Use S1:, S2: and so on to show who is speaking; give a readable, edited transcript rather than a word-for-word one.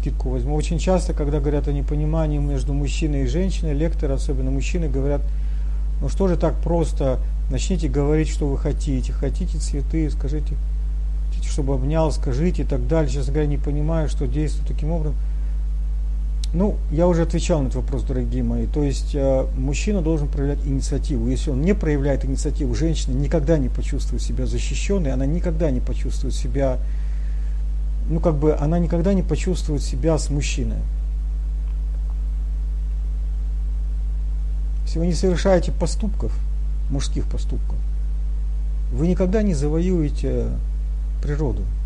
S1: скидку возьму. Очень часто, когда говорят о непонимании между мужчиной и женщиной, лекторы, особенно мужчины, говорят, ну что же так просто, начните говорить, что вы хотите. Хотите цветы, скажите, хотите, чтобы обнял, скажите и так далее. Честно говоря, не понимаю, что действует таким образом. Ну, я уже отвечал на этот вопрос, дорогие мои. То есть мужчина должен проявлять инициативу. Если он не проявляет инициативу, женщина никогда не почувствует себя защищенной, она никогда не почувствует себя, она никогда не почувствует себя с мужчиной. Если вы не совершаете поступков, мужских поступков, вы никогда не завоюете природу.